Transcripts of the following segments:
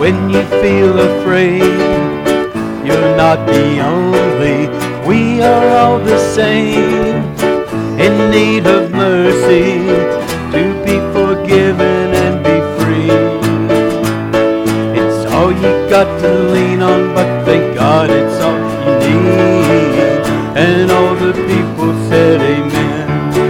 When you feel afraid, you're not the only. We are all the same, in need of mercy, to be forgiven and be free. It's all you got to lean on, but thank God it's all you need. And all the people said amen.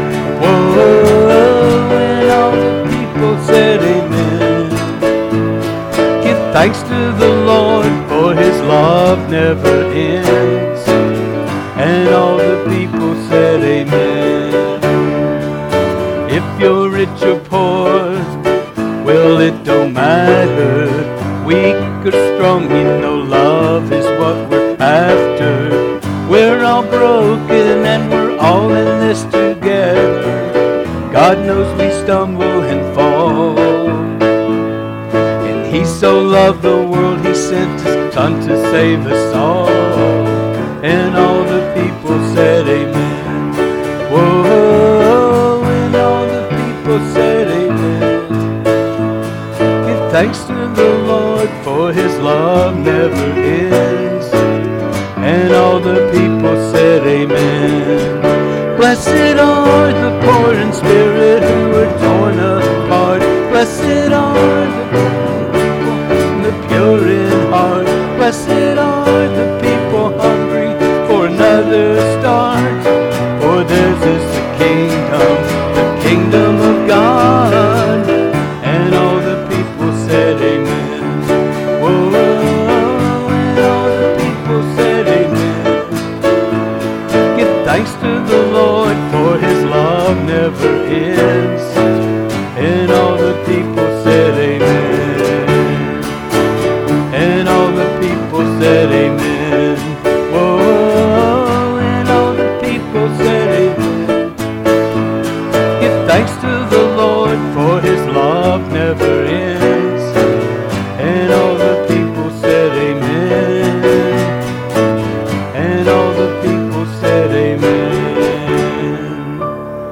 Whoa, and all the people said amen. Give thanks to the Lord, for his love never ends. And all the people said amen. If you're rich or poor, well, it don't matter. Weak or strong, you know love is what we're after. We're all broken and we're all in this together. God knows we stumble and fall. And he so loved the world, he sent his son to save us all. And all the people said amen. Whoa, and all the people said amen. Give thanks to the Lord, for his love never ends. And all the people said amen. Blessed are the poor in spirit, who are torn apart. Blessed are the pure in heart. Blessed are the people hungry for another start. For theirs is the kingdom of God. And all the people said amen. Whoa, and all the people said amen. Give thanks to the Lord, for his love never ends. And all the people said amen. And all the people said amen. Whoa, and all the people said amen. Give thanks to the Lord, for his love never ends. And all the people said amen. And all the people said amen.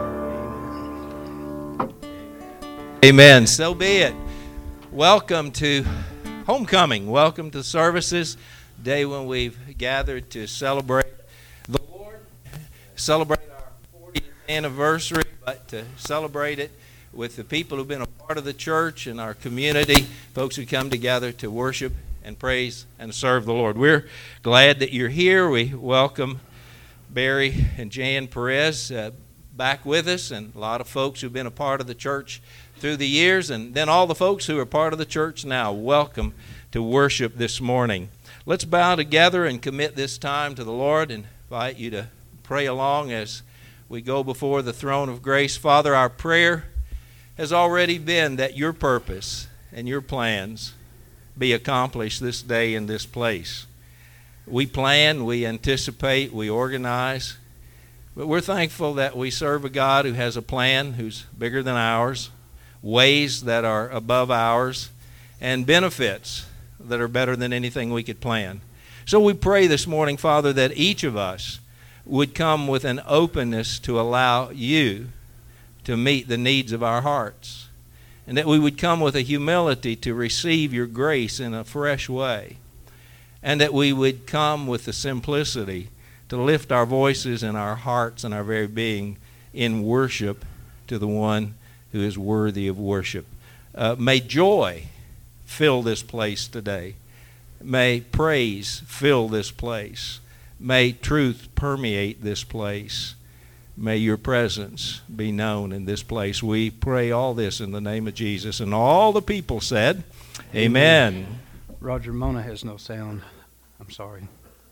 Amen. So be it. Welcome to homecoming. Welcome to services, day when we've gathered to celebrate the Lord, celebrate our 40th anniversary, but to celebrate it with the people who've been a part of the church and our community, folks who come together to worship and praise and serve the Lord. We're glad that you're here. We welcome Barry and Jan Perez back with us, and a lot of folks who've been a part of the church through the years, and then all the folks who are part of the church now. Welcome to worship this morning. Let's bow together and commit this time to the Lord, and invite you to pray along as we go before the throne of grace. Father, our prayer has already been that your purpose and your plans be accomplished this day in this place. We plan, we anticipate, we organize, but we're thankful that we serve a God who has a plan who's bigger than ours, ways that are above ours, and benefits that are better than anything we could plan. So we pray this morning, Father, that each of us would come with an openness to allow you to meet the needs of our hearts, and that we would come with a humility to receive your grace in a fresh way, and that we would come with the simplicity to lift our voices and our hearts and our very being in worship to the one who is worthy of worship. May joy fill this place today. May praise fill this place. May truth permeate this place. May your presence be known in this place. We pray all this in the name of Jesus. And all the people said, amen. Roger, Mona has no sound. I'm sorry.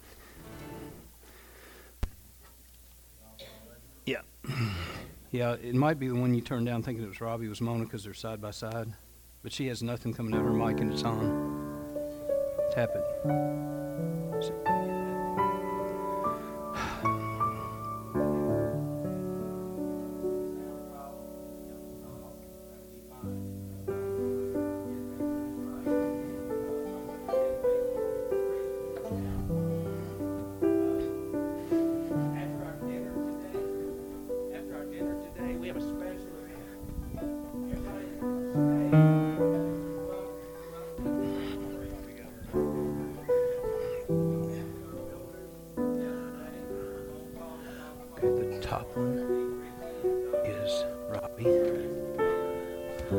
Yeah. Yeah, it might be the one you turned down thinking it was Robbie, it was Mona, because they're side by side. But she has nothing coming out of her mic and it's on. Tap it.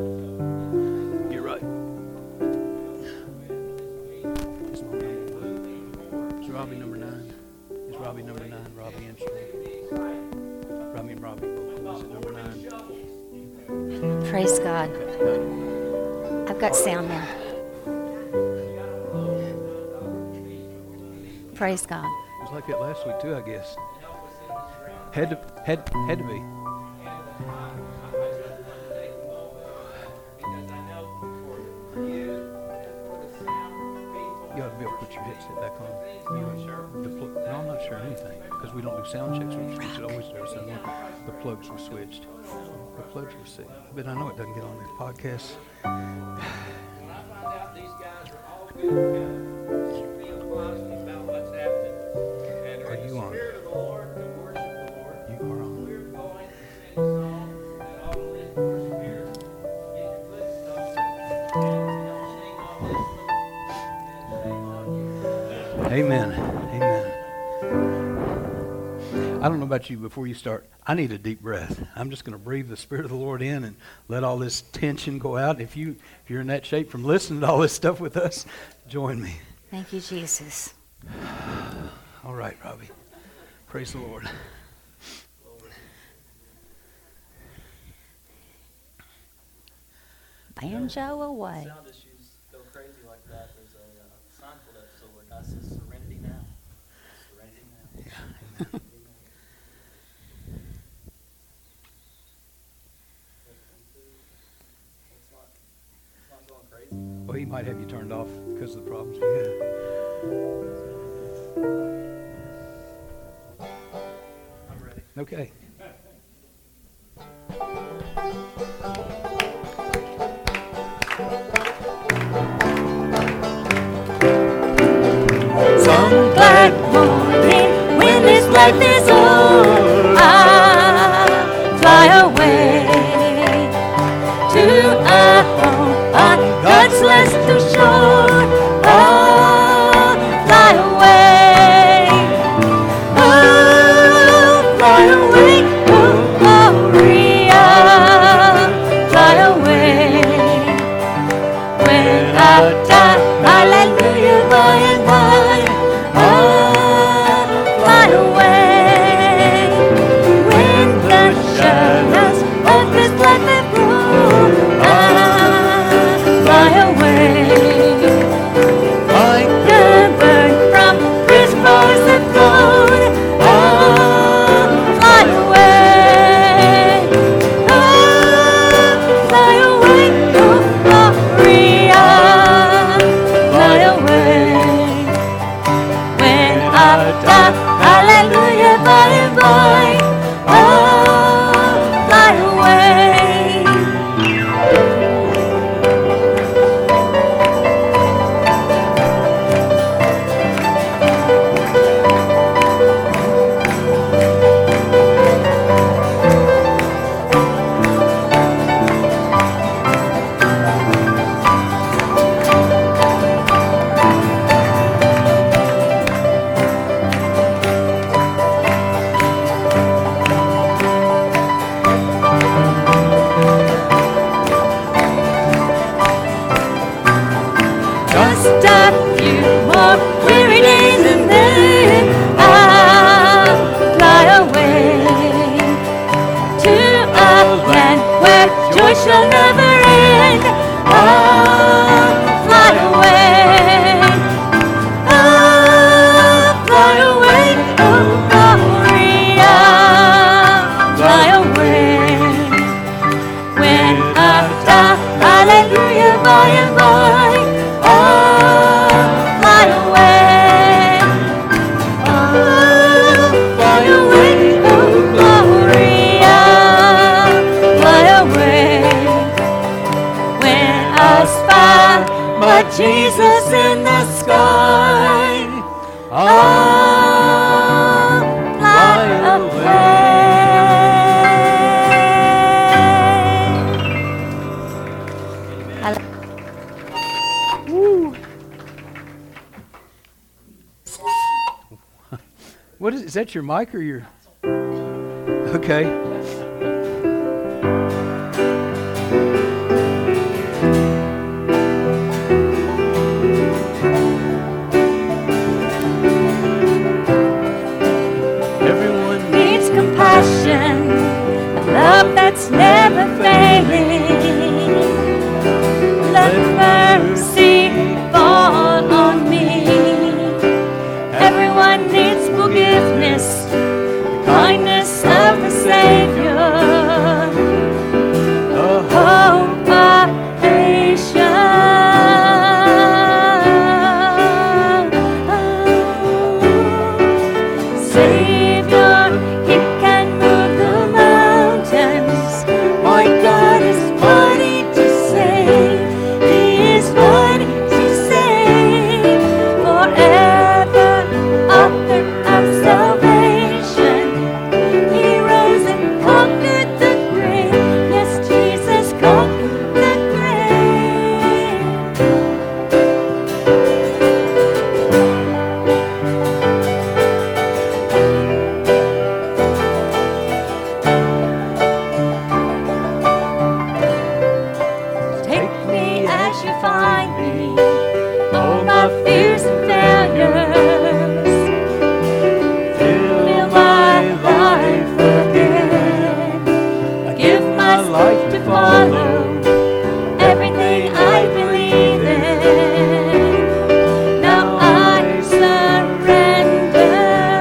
You're right. Is Robbie number 9? Is Robbie number 9? Robbie instrument. Robbie and Robbie vocal. Is it number 9? Praise God. I've got sound now. Praise God. It was like that last week too, I guess. Had to be. You ought to be able to put your headset back on. No, I'm not sure anything because we don't do sound checks. We should always do something. The plugs were switched. The plugs were sick. But I know it doesn't get on these podcasts. Are you on? You are on. Amen. Amen. I don't know about you, before you start, I need a deep breath. I'm just going to breathe the Spirit of the Lord in and let all this tension go out. If you're in that shape from listening to all this stuff with us, join me. Thank you, Jesus. All right, Robbie. Praise the Lord. Banjo away. Sound issues go crazy like that. There's a Seinfeld episode where God says, "Serenity now." Serenity now. Yeah. It's not going crazy. Well, he might have you turned off because of the problems we had. I'm ready. Okay. Some glad morning when this life is o'er, I'll fly away to a home on God's celestial shore. I'll fly away. Oh, fly away, oh glory, I'll fly away. When I die, hallelujah, by and by, I'll fly away. When the shadows of this life have grown, I'll fly away. Like a bird from whose voice have flown, I'll fly away. I'll fly away, oh glory, I'll fly away. When I die, hallelujah, by and by, I'll fly away. Just a few more weary days and then I'll fly away to a land where joy shall never end. I'll fly away. I'll fly away, oh glory, I'll fly away. When I die, hallelujah, by and by, I'll fly away. I'll fly away, oh glory, I'll fly away. When I spy my Jesus in the sky, I'll fly away. What is that your mic or your? Okay. find me. All my fears and failures fill my life again. I give my life to follow everything I believe in. Now I surrender.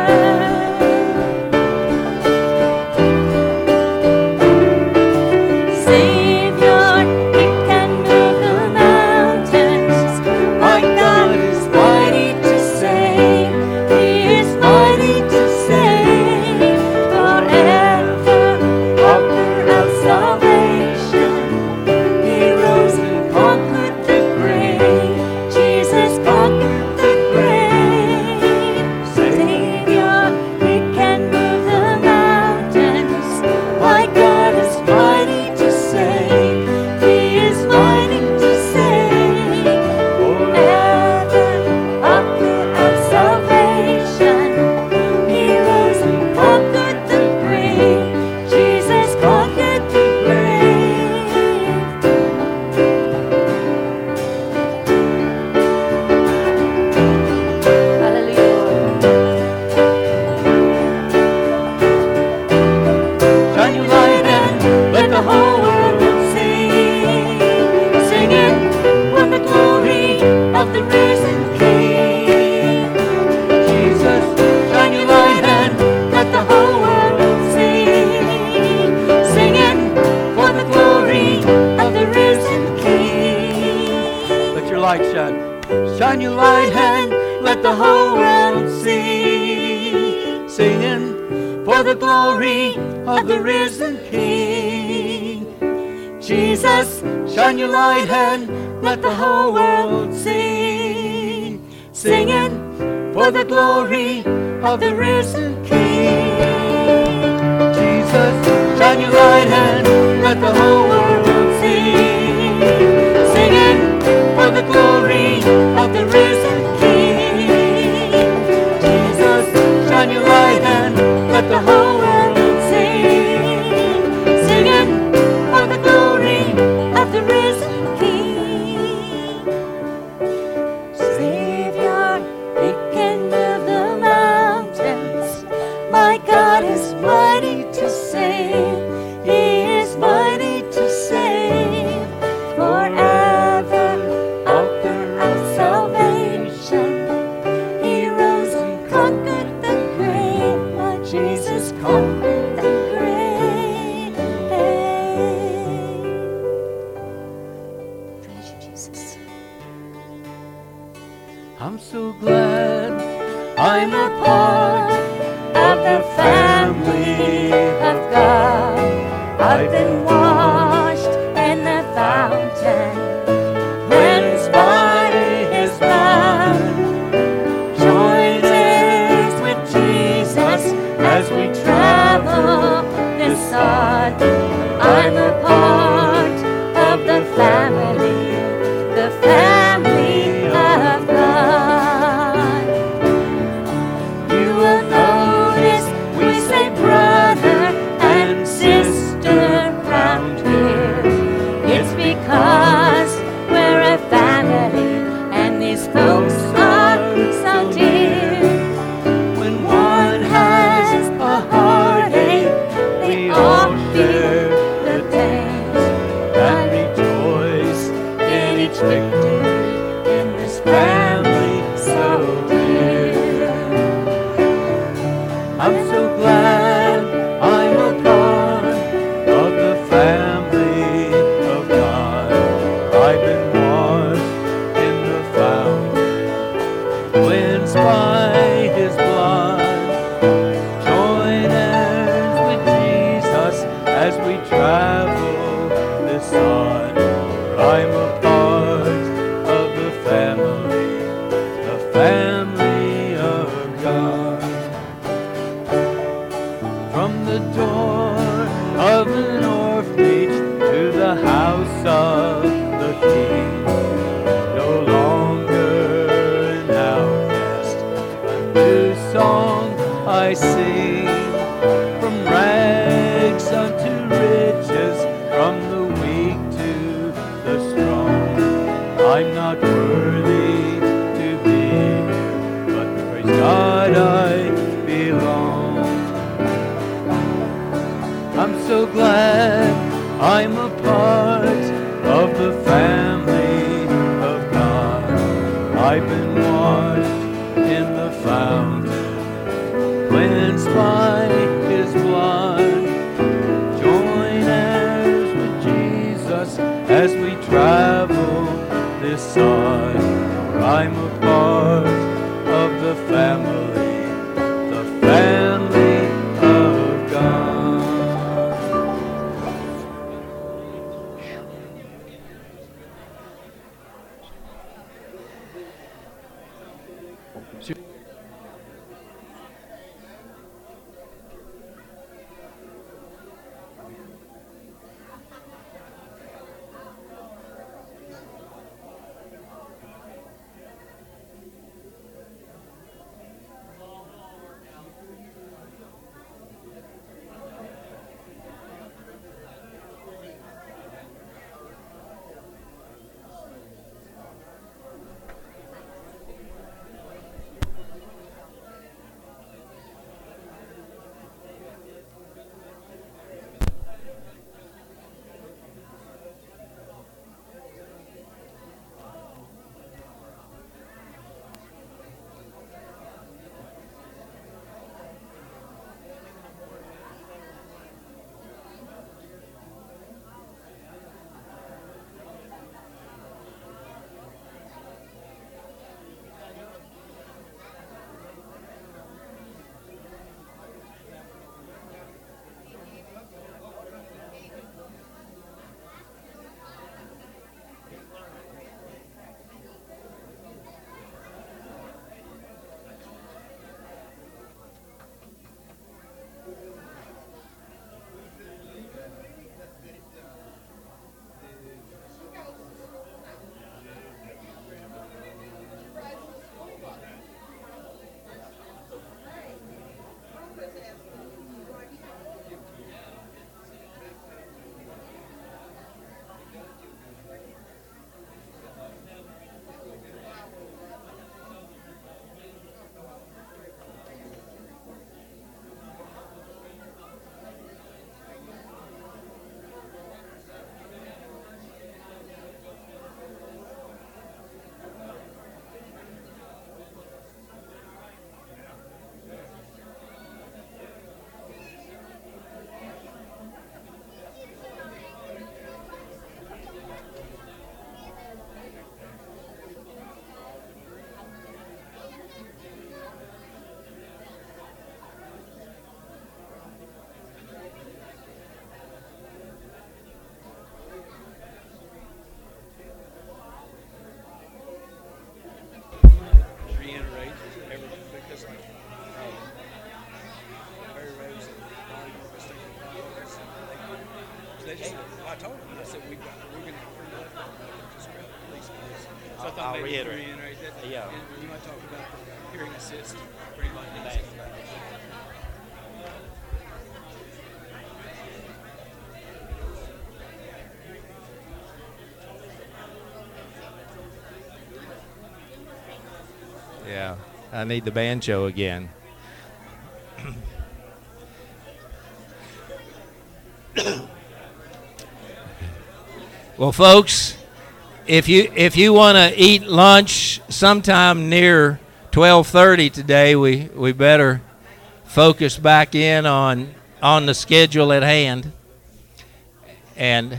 Savior, He can move the mountains. My God is mighty to save. He is mighty to save. Forever, author of salvation. He rose and conquered the grave. Jesus conquered the grave. Savior, He can move the mountains. My God is mighty to save. He is mighty to save. Forever, author of salvation. He rose and conquered the grave. Jesus conquered the grave. Hallelujah. Shine your light and let the whole world see. Singing for the glory of the risen King. Jesus, shine your light and let the whole world see. Singing for the glory of the risen King. Let your light shine. Shine your light and let the whole world see. Singing for the glory of the risen King. Jesus, shine your light and let the whole world see. Singing for the glory of the risen King. Jesus, shine your light and let the whole world see. Singing for the glory of the risen King. Jesus, shine your light and let the whole world see. Singing for the glory of the risen King. Savior, He can move the mountains. My God is mighty to save. He is mighty to save. Forever, author of salvation. He rose and conquered the grave. My Jesus conquered the grave. Praise you, Jesus. I'm so glad I'm a part of the family of God. I've been washed in the fountain, cleansed by His blood. Join hands with Jesus as we travel this sod. I'm a part of the family of God. You will notice we say brother and sister round here. It's because we're a family and these folks are so dear. When one has a heartache, we all share the pain and rejoice in each victory in this family so dear. I'm so glad I'm a part of the family of God. I've been washed in the fountain, cleansed by His blood. Join hands with Jesus as we travel this sod. I'm a part of the family of God. From the door of an orphanage to the house of the King, no longer an outcast, a new song I sing. From rags unto riches, from the weak to the strong, I'm not worthy to be here, but praise God I belong. I'm so glad I'm a part of the family of God. I've been washed in the fountain, cleansed by His blood. Join heirs with Jesus as we travel this side. For I'm a part of the family of God. reiterate because Mary Rose and Bonnie were mistaken progress. They just, I told them, I said, we're going to free left just release this. So I thought I'll maybe reiterate. that. Yeah. And you might talk about the hearing assist for anybody that needs it. Yeah, I need the banjo again. Well, folks, if you want to eat lunch sometime near 12:30 today, we better focus back in on the schedule at hand. And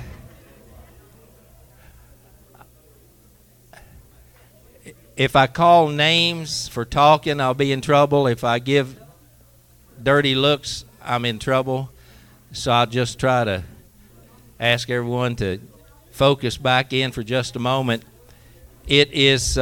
if I call names for talking, I'll be in trouble. If I give dirty looks, I'm in trouble. So I'll just try to ask everyone to focus back in for just a moment. It is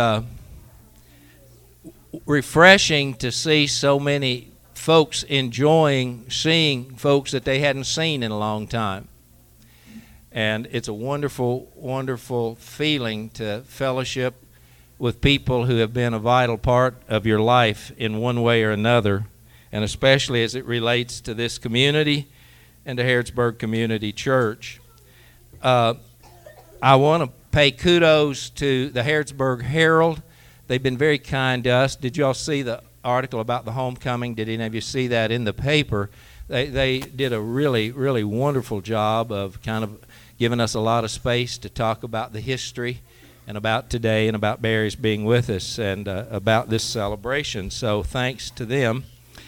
refreshing to see so many folks enjoying seeing folks that they hadn't seen in a long time. And it's a wonderful, wonderful feeling to fellowship with people who have been a vital part of your life in one way or another, and especially as it relates to this community and to Harrodsburg Community Church. I want to pay kudos to the Harrodsburg Herald. They've been very kind to us. Did you all see the article about the homecoming? Did any of you see that in the paper? They did a really, really wonderful job of kind of giving us a lot of space to talk about the history and about today and about Barry's being with us and about this celebration. So thanks to them.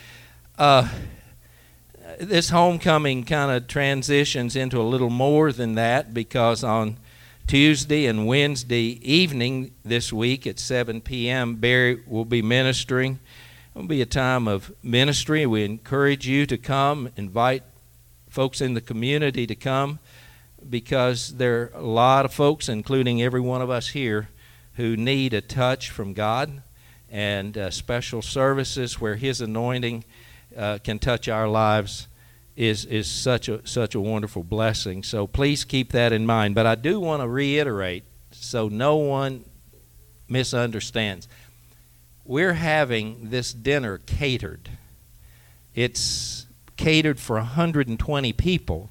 This homecoming kind of transitions into a little more than that, because on Tuesday and Wednesday evening this week at 7 p.m., Barry will be ministering. It will be a time of ministry. We encourage you to come, invite folks in the community to come, because there are a lot of folks, including every one of us here, who need a touch from God, and special services where His anointing can touch our lives is such a wonderful blessing. So please keep that in mind. But I do want to reiterate, so no one misunderstands, we're having this dinner catered. It's catered for 120 people.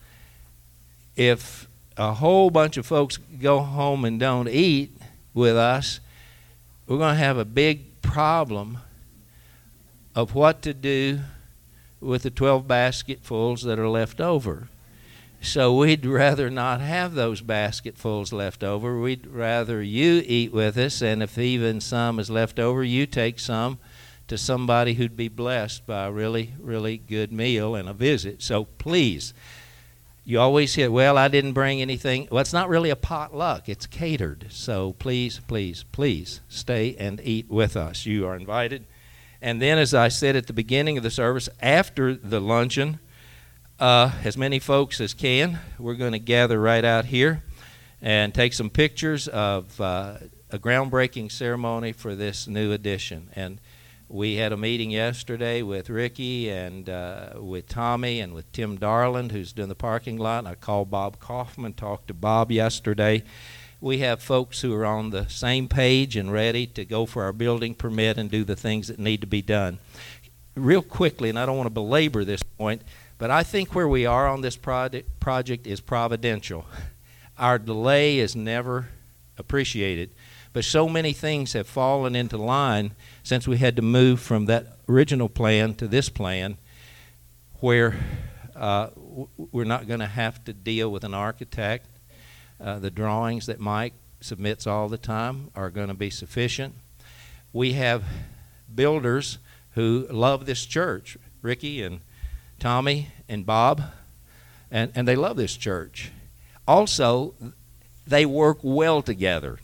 If a whole bunch of folks go home and don't eat with us, we're going to have a big problem of what to do with the 12 basketfuls that are left over. So we'd rather not have those basketfuls left over. We'd rather you eat with us, and if even some is left over, you take some to somebody who'd be blessed by a really, really good meal and a visit. So please, you always hear, well, I didn't bring anything. Well, it's not really a potluck. It's catered. So please, please, please stay and eat with us. You are invited. And then, as I said at the beginning of the service, after the luncheon, as many folks as can, we're going to gather right out here and take some pictures of a groundbreaking ceremony for this new edition. And we had a meeting yesterday with Ricky and with Tommy and with Tim Darland, who's doing the parking lot. And I called Bob Kaufman, talked to Bob yesterday. We have folks who are on the same page and ready to go for our building permit and do the things that need to be done. Real quickly, and I don't want to belabor this point, but I think where we are on this project is providential. Our delay is never appreciated, but so many things have fallen into line since we had to move from that original plan to this plan, where we're not going to have to deal with an architect. The drawings that Mike submits all the time are going to be sufficient. We have builders who love this church, Ricky and Tommy and Bob, and they love this church. Also, they work well together.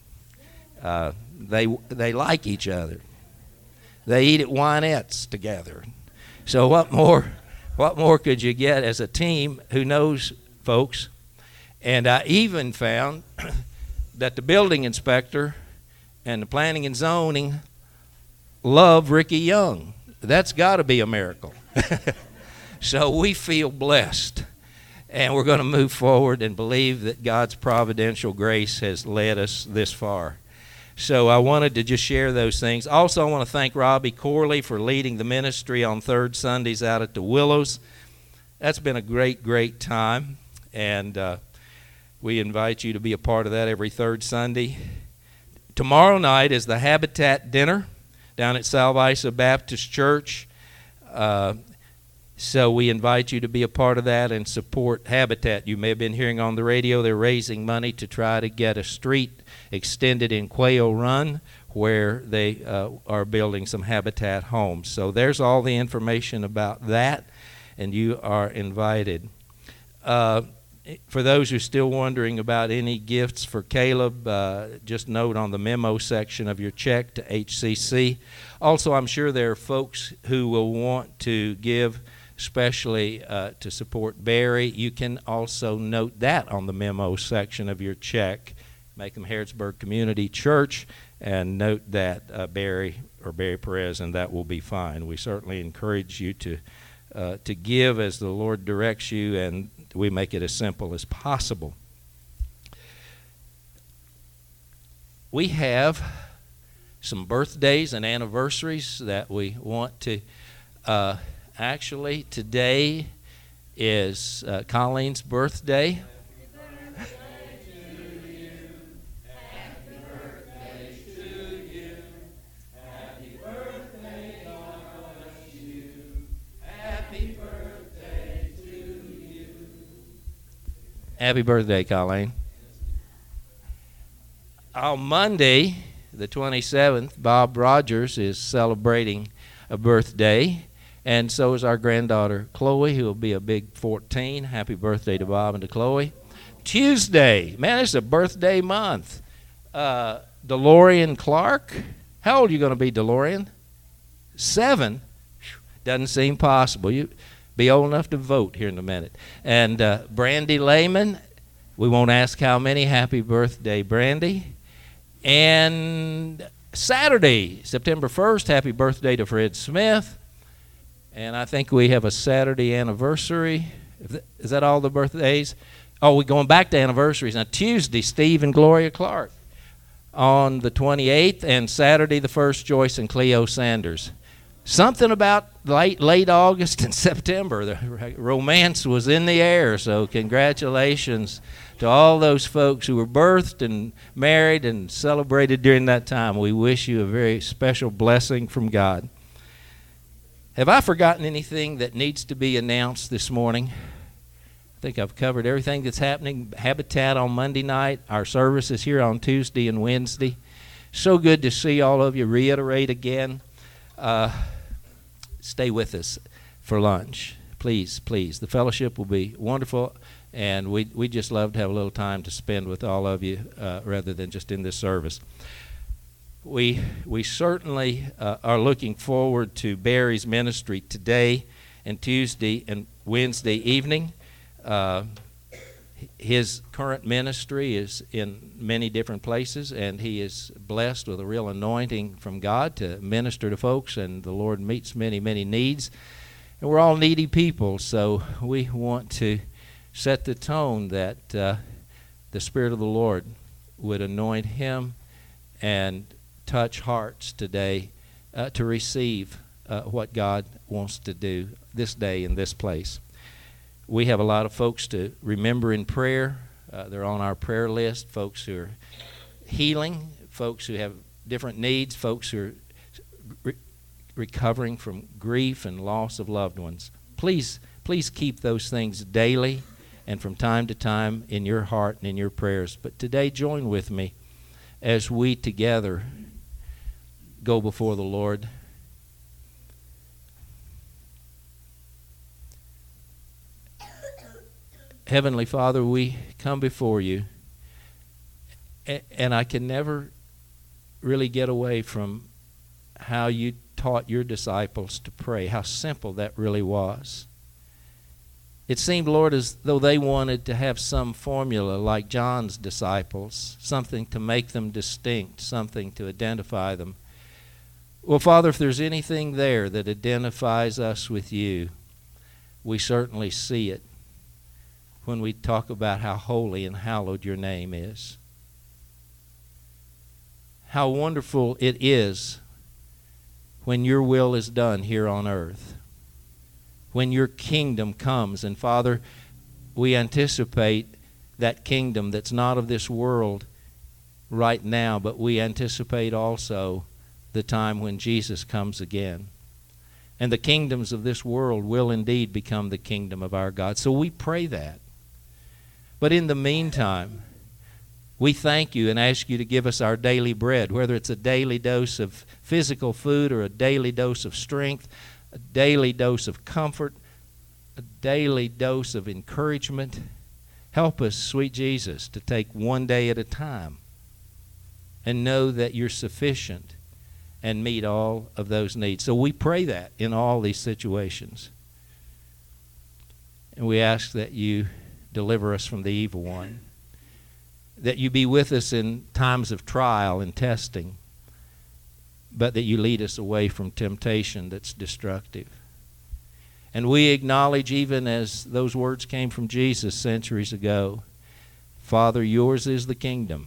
They like each other. They eat at Winettes together. So what more could you get as a team who knows folks? And I even found that the building inspector and the planning and zoning love Ricky Young. That's got to be a miracle. So we feel blessed, and we're going to move forward and believe that God's providential grace has led us this far. So I wanted to just share those things. Also, I want to thank Robbie Corley for leading the ministry on third Sundays out at the Willows. That's been a great, great time, and we invite you to be a part of that every third Sunday. Tomorrow night is the Habitat Dinner down at Salve Isa Baptist Church. So we invite you to be a part of that and support Habitat. You may have been hearing on the radio they're raising money to try to get a street extended in Quail Run where they are building some Habitat homes. So there's all the information about that, and you are invited. For those who are still wondering about any gifts for Caleb, just note on the memo section of your check to HCC. Also, I'm sure there are folks who will want to give, especially to support Barry. You can also note that on the memo section of your check. Make them Harrodsburg Community Church and note that Barry or Barry Perez, and that will be fine. We certainly encourage you to give as the Lord directs you, and we make it as simple as possible. We have some birthdays and anniversaries that we want to actually today is Colleen's birthday. Happy birthday, Colleen. On Monday, the 27th, Bob Rogers is celebrating a birthday, and so is our granddaughter, Chloe, who will be a big 14. Happy birthday to Bob and to Chloe. Tuesday, man, it's a birthday month. DeLorean Clark. How old are you going to be, DeLorean? 7? Doesn't seem possible. You be old enough to vote here in a minute. And Brandy Lehman, we won't ask how many. Happy birthday, Brandy. And Saturday, September 1st, happy birthday to Fred Smith. And I think we have a Saturday anniversary. Is that all the birthdays? Oh, we're going back to anniversaries. Now, Tuesday, Steve and Gloria Clark. On the 28th, and Saturday the 1st, Joyce and Cleo Sanders. Something about late August and September. The romance was in the air, so congratulations to all those folks who were birthed and married and celebrated during that time. We wish you a very special blessing from God. Have I forgotten anything that needs to be announced this morning? I think I've covered everything that's happening. Habitat on Monday night. Our services here on Tuesday and Wednesday. So good to see all of you. Reiterate again. Stay with us for lunch. Please, please. The fellowship will be wonderful, and we just love to have a little time to spend with all of you rather than just in this service. We certainly are looking forward to Barry's ministry today and Tuesday and Wednesday evening. His current ministry is in many different places, and he is blessed with a real anointing from God to minister to folks, and the Lord meets many, many needs. And we're all needy people, so we want to set the tone that the Spirit of the Lord would anoint him and touch hearts today to receive what God wants to do this day in this place. We have a lot of folks to remember in prayer. They're on our prayer list, folks who are healing, folks who have different needs, folks who are recovering from grief and loss of loved ones. Please keep those things daily and from time to time in your heart and in your prayers. But today, join with me as we together go before the Lord. Heavenly Father, we come before you, and I can never really get away from how you taught your disciples to pray, how simple that really was. It seemed, Lord, as though they wanted to have some formula like John's disciples, something to make them distinct, something to identify them. Well, Father, if there's anything there that identifies us with you, we certainly see it when we talk about how holy and hallowed your name is. How wonderful it is when your will is done here on earth, when your kingdom comes. And Father, we anticipate that kingdom that's not of this world right now, but we anticipate also the time when Jesus comes again. And the kingdoms of this world will indeed become the kingdom of our God. So we pray that. But in the meantime, we thank you and ask you to give us our daily bread, whether it's a daily dose of physical food or a daily dose of strength, a daily dose of comfort, a daily dose of encouragement. Help us, sweet Jesus, to take one day at a time and know that you're sufficient and meet all of those needs. So we pray that in all these situations. And we ask that you deliver us from the evil one, that you be with us in times of trial and testing, but that you lead us away from temptation that's destructive. And we acknowledge, even as those words came from Jesus centuries ago, Father, yours is the kingdom.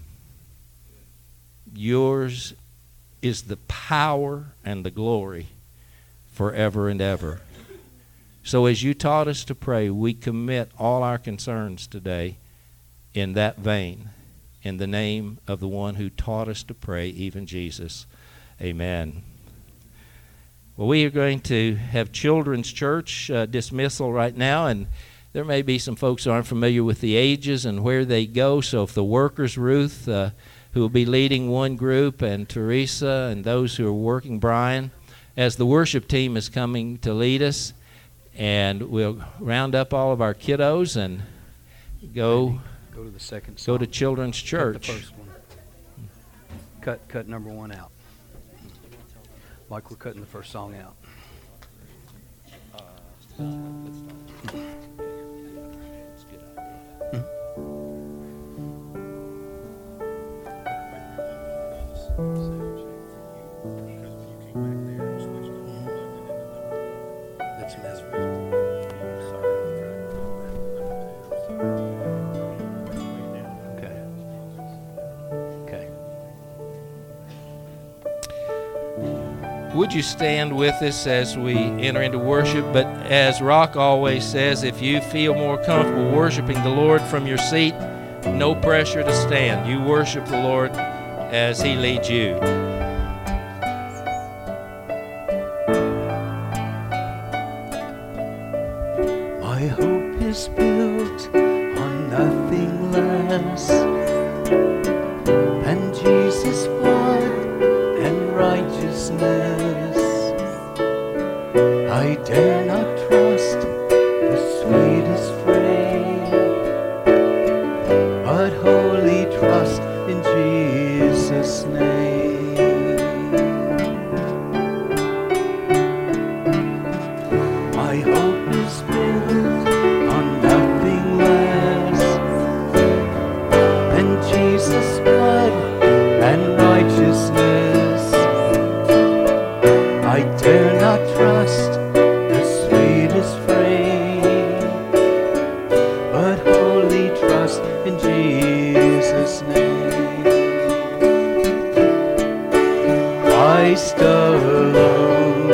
Yours is the power and the glory forever and ever. So as you taught us to pray, we commit all our concerns today in that vein, in the name of the one who taught us to pray, even Jesus. Amen. Well, we are going to have children's church dismissal right now, and there may be some folks who aren't familiar with the ages and where they go. So if the workers, Ruth, who will be leading one group, and Teresa, and those who are working, Brian, as the worship team is coming to lead us, and we'll round up all of our kiddos and go to the second go song. to Children's Cut Church. the first one. Cut number 1 out. Like we're cutting the first song out. Okay. Would you stand with us as we enter into worship? But as Rock always says, if you feel more comfortable worshiping the Lord from your seat, no pressure to stand. You worship the Lord as He leads you. My hope is built on nothing less than Jesus' blood and righteousness. I dare not trust the sweetest frame, but wholly trust in Jesus' name. My hope is built on nothing less than Jesus' blood and righteousness. I dare not trust the sweetest frame, but wholly trust in Jesus' name. Christ alone,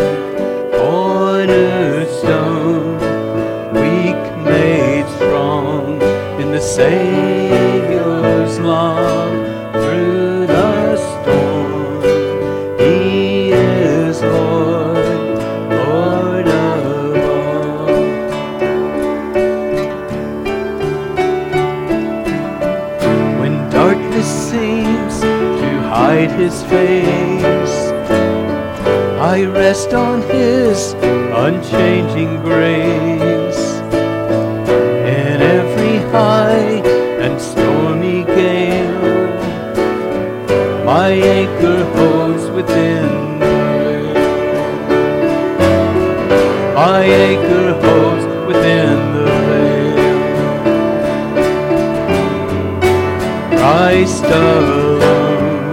cornerstone, weak made strong in the Savior's love through the storm. He is Lord, Lord of all. When darkness seems to hide His face, I rest on His unchanging grace. In every high and stormy gale, my anchor holds within the veil. My anchor holds within the veil. Christ alone,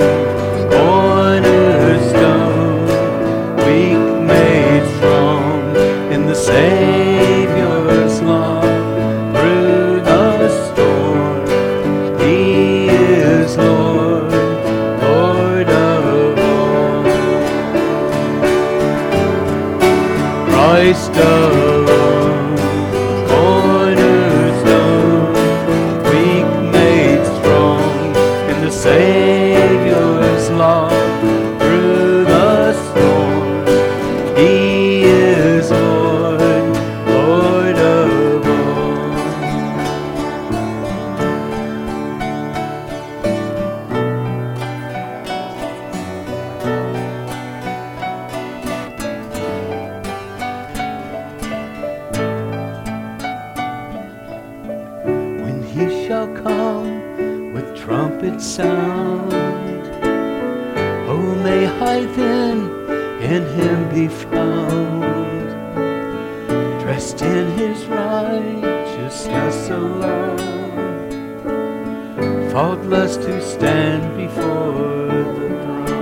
cornerstone, weak made strong in the Savior's love through the storm. He is Lord, Lord of all. Christ alone, cornerstone, weak made strong in the Savior's love through the storm. He is Lord, Lord of all. When He shall come with trumpet sound, oh, may I then in Him be found, dressed in His righteousness alone, faultless to stand before the throne.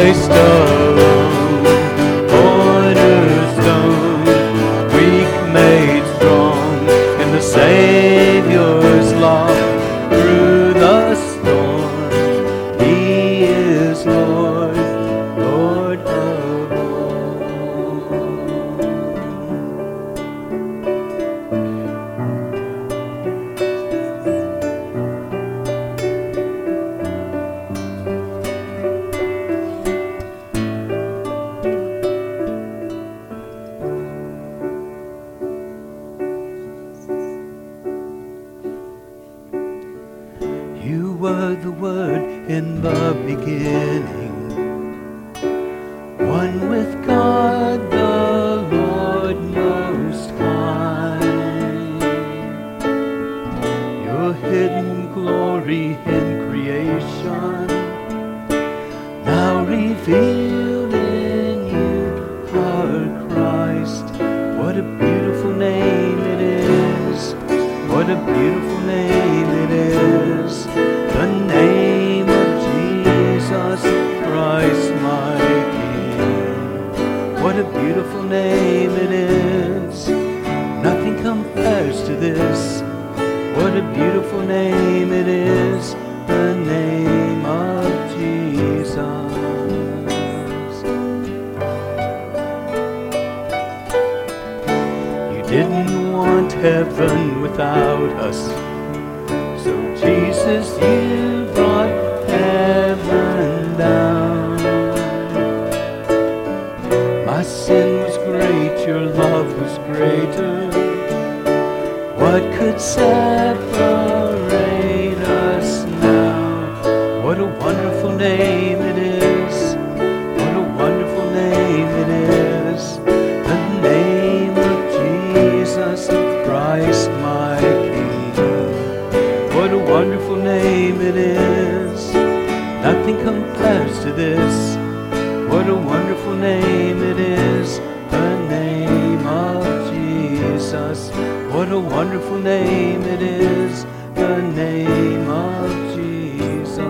Christ alone, cornerstone, weak made strong in the Savior's love through the storm. He is Lord, Lord of all. You were the Word in the beginning, one with God the Lord Most High. Your hidden glory in creation, now revealed in you, our Christ. What a beautiful name it is. What a beautiful name it is. The name of Jesus Christ, my King. What a beautiful name it is. Nothing compares to this. What a beautiful name it is. The name of Jesus. You didn't want heaven without us, so Jesus, you brought heaven down. My sin was great, your love was greater. What could separate us now? What a wonderful name it is. What a wonderful name it is. The name of Jesus Christ, my King. What a wonderful name it is. Nothing compares to this. What a wonderful name it is. The name of Jesus. What a wonderful name it is. The name of Jesus.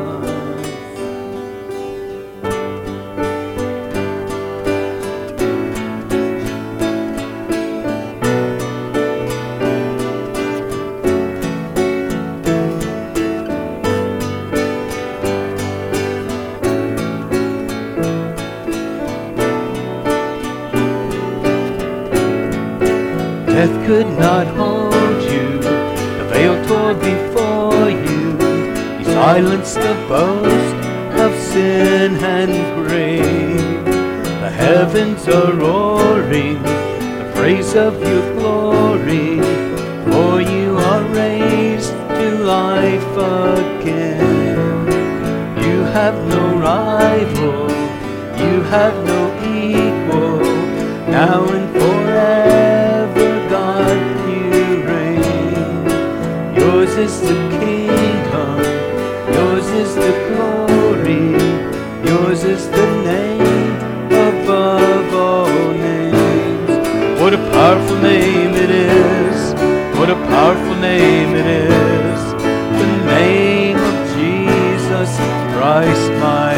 Death could not hold you, the veil tore before you. You silenced the boast of sin and grave. The heavens are roaring, the praise of your glory. For you are raised to life again. You have no rival, you have no equal. Now and forever, God, you reign. Yours is the kingdom, yours is the glory, yours is the name above all names. What a powerful name it is. What a powerful name it is. The name of Jesus Christ, my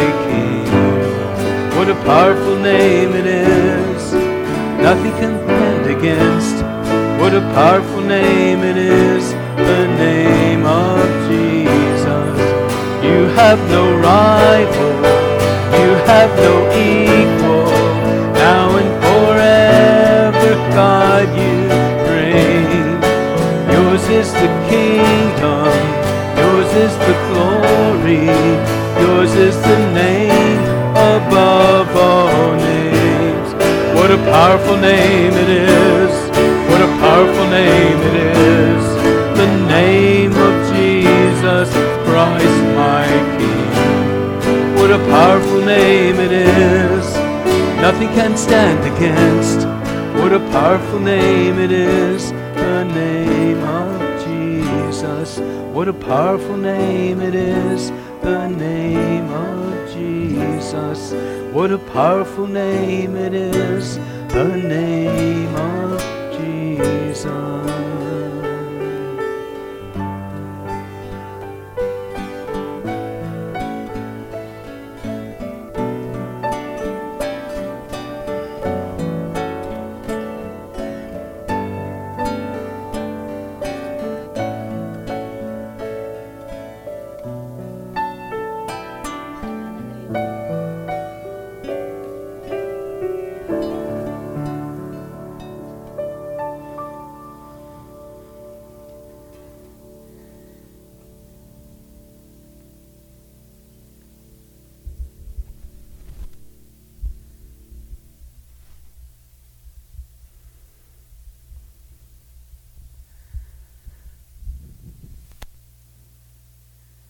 King. What a powerful name it is. Nothing can stand against. What a powerful name it is. The name of Jesus. You have no rival, you have no equal. Now and forever, God, you reign. Yours is the kingdom, yours is the glory, yours is the name above all names. What a powerful name it is. What a powerful name it is. The name of Jesus Christ, my King. What a powerful name it is. Nothing can stand against. What a powerful name it is. The name of Jesus. What a powerful name it is. The name of Jesus. What a powerful name it is. The name of Jesus.